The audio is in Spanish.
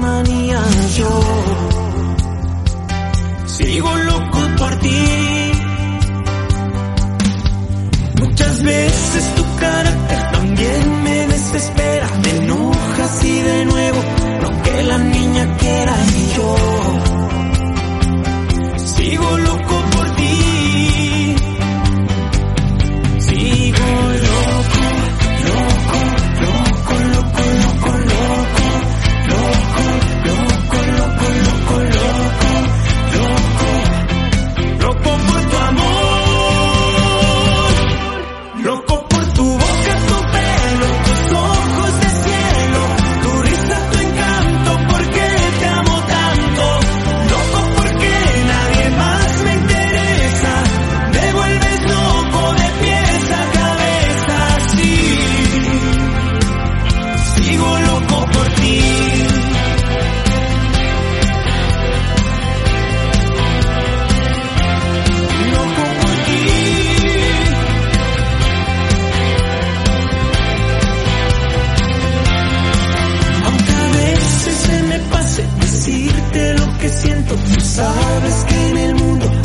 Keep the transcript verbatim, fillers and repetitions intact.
manía. Yo sigo loco por ti. Muchas veces tu carácter también me desespera. Me enojas y de nuevo lo que la niña quiera. Y yo sigo loco por ti. Sigo loco, loco, loco, loco, loco, loco, loco, loco, loco, loco, loco, loco, loco por tu amor, loco por tu boca, tu pelo, tus ojos de cielo, tu risa, tu encanto, porque te amo tanto, loco porque nadie más me interesa, me vuelves loco de pies a cabeza, sí, sigo loco por ti. Loco por ti. Aunque a veces se me pase decirte lo que siento, tú sabes que en el mundo